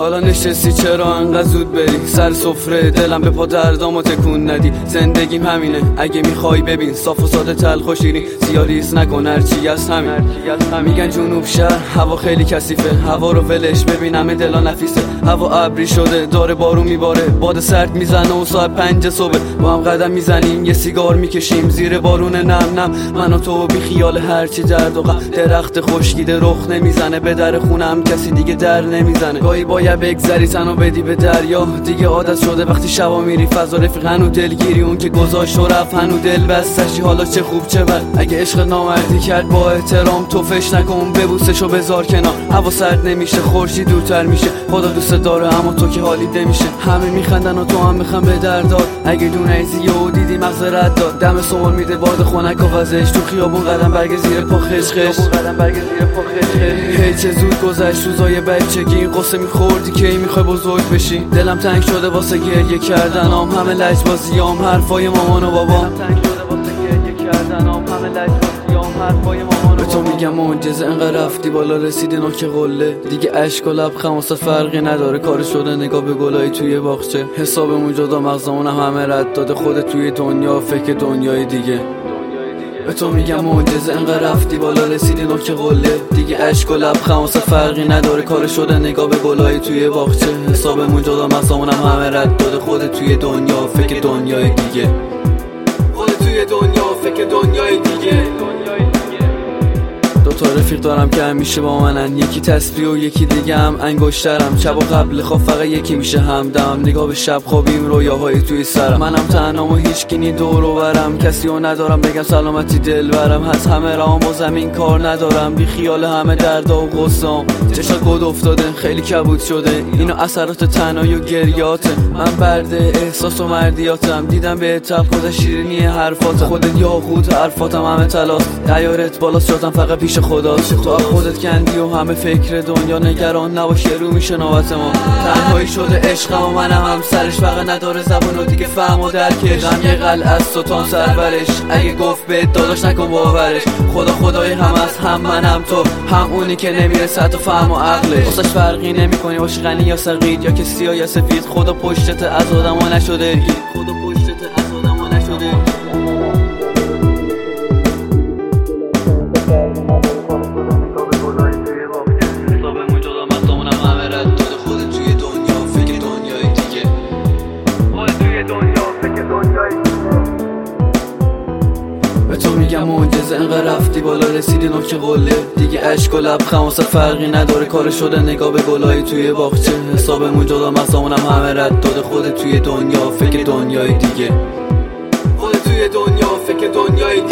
حالا نشستی چرا انقدر زود بری سر سفره دلم به پا دردامو تکون ندی زندگیم همینه اگه میخوای ببین صاف و ساده تلخ و شیرین زیادیست نکن هرچی از همین میگن جنوب شهر هوا خیلی کثیفه هوا رو ولش ببین همه دلا نفیسه هوا ابری شده داره بارون میباره باد سرد میزنه و ساعت 5 صبح با هم قدم میزنیم یه سیگار میکشیم زیر بارون نم نم من و تو بی خیال هرچی درد و غم درخت خشکیده رخ نمیزنه به در خونم کسی دیگه در نمیزنه گاهی باید بگذری تنو بدی به دریا دیگه عادت شده وقتی شبا میری فضا رفیق هنو دلگیری اون که گذاشت و رفت هنو دل بستشی حالا چه خوب چه بد اگه عشق نامردی کرد با احترام تو فش نکن ببوسش و بذار کنار هوا سرد نمیشه خورشید دورتر میشه خدا دوست داره اما تو که حالیت نمیشه همه میخندن و تو هم میخوام به دردار اگه دونه ایزی و دیدی مغز رد داد دم سوال میده باد خنک و وزش تو خیابون قدم برگ زیر پا خشخش هی چه زود گذشت روزای بچگی قصه میخوردی که میخوای بزرگ بشی دلم تنگ شده واسه گریه کردنام همه لجبازیام حرفای مامان و بابام به تو میگم معجزه انقدر رفتی بالا رسیدی نوک قله دیگه اشک و لبخند واسه فرقی نداره کار شده نگاه به گلای توی باغچه حسابمون جدا مغزمونم همه رد داده خودت توی دنیا فکر دنیای دیگه به تو میگم معجزه انقدر رفتی بالا رسیدی نوک قله دیگه اشک و لبخند واسه فرقی نداره کار شده نگاه به گلای توی باغچه حسابمون جدا مغزمونم همه رد داده خودت توی دنیا فکر دنیای دیگه خودت توی دنیا فکر دنیای دیگه دو تا رفیق دارم که همیشه با منن یکی تسبیح و یکی دیگه هم انگشترم شب و قبل خواب فقط یکی میشه همدم نگاه به شب خوابیم رویاهایی توی سرم منم تنهام و هیچکی نی دور و برم کسی رو ندارم بگم سلامتی دل برم هست همه رام و زمین کار ندارم بی خیال همه دردا و غصام چشات گود افتاده خیلی کبود شده اینو اثرات تنهایی و گریاته من برده احساس و مردیاتم دیدم به تب شیرینی حرفات خودت یاقوت حرفاتم همه طلاست دیارت بالا شدم فقط پیش خداست تو خودت کندی و همه فکر دنیا نگران نباشه رو میشه نوبت ما تنهایی شده عشقم و منم هم سرش فقط نداره زبون و دیگه فهم و درکش غم یه قلعه است و تام سرورش اگه گفت به داداش نکن باورش خدای هم از هم من هم تو هم اونی که نمیرسه تو فهم و عقلش واسش فرقی نمیکنی باشی غنی یا سقید یا که سیاه یا سفید خدا پشتت از آدما نشده خدا پشتت از آدما نشده به تو میگم معجزه انقدر رفتی بالا رسیدی نوک قله دیگه اشک و لبخند واسه فرقی نداره کار شده نگاه به گلای توی باغچه حسابمون جدا مغزمونم همه رد داده خودت توی دنیا فکر دنیای دیگه خودت توی دنیا فکر دنیای دیگه